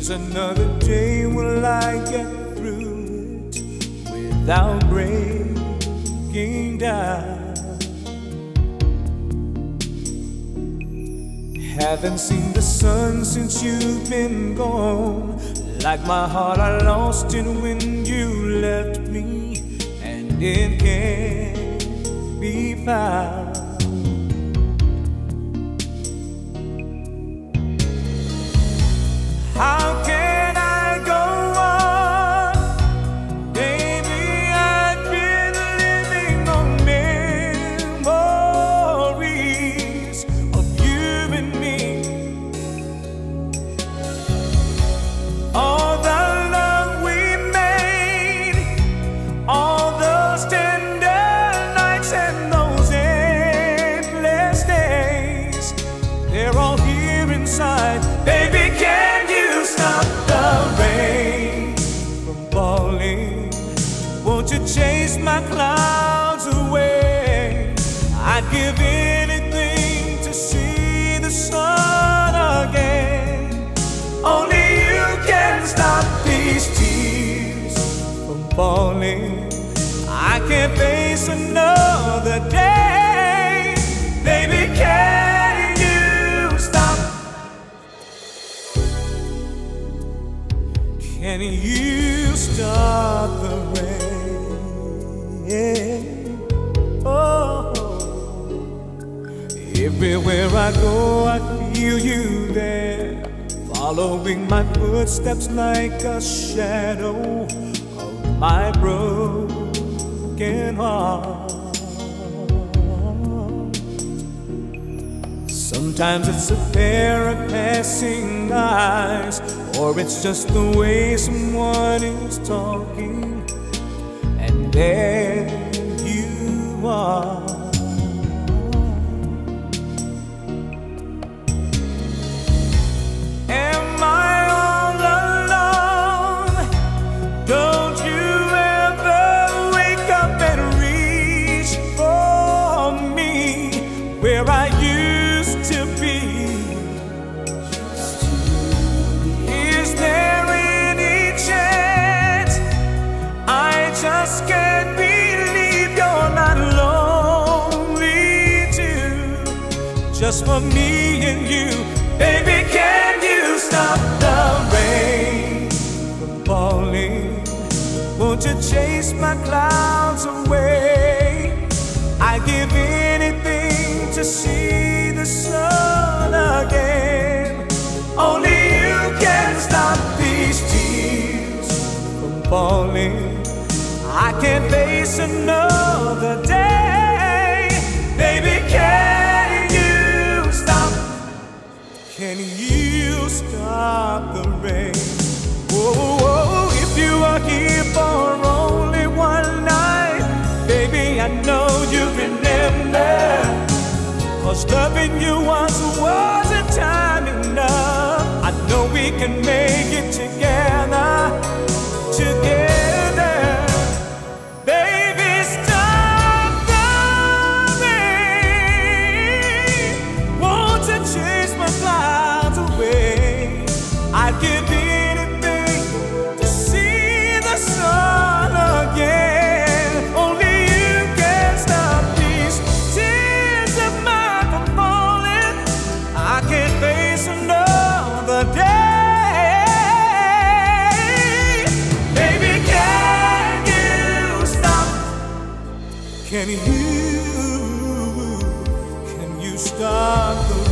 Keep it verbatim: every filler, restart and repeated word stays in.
Is another day, will I get through it without breaking down? Haven't seen the sun since you've been gone. Like my heart, I lost it when you left me, and it can't be found. How can I go on? Baby, I've been living on memories of you and me. All the love we made, all those tender nights and those endless days, they're all here inside. Baby, can you stop the rain from falling? Won't you chase my clouds away? I'd give anything to see the sun again. Only you can stop these tears from falling. I can't face another day. Baby, can you stop? Can you stop the rain? Oh, everywhere I go, I feel you there, following my footsteps like a shadow of my broken heart. Sometimes it's a pair of passing eyes, or it's just the way someone is talking, and there you are. Am I all alone? Don't you ever wake up and reach for me where I used to be? Is there any chance? I just can't believe you're not lonely too, just for me and you. Baby, can you stop the rain from falling? Won't you chase my clouds away? I'd give anything to see the sun again. Only you can stop these tears from falling. I can't face another day. Baby, can you stop? Can you stop the rain? Whoa, whoa, if you are here for only one night, baby, I know you remember, 'cause loving you once wasn't time enough. I know we can make it together, together. Baby, stop the rain. Won't you chase my clouds away? I'd give anything to see the sun again. Only you can stop these tears of mine from falling. I can't face another day. Baby, can you stop? Can you, can you stop the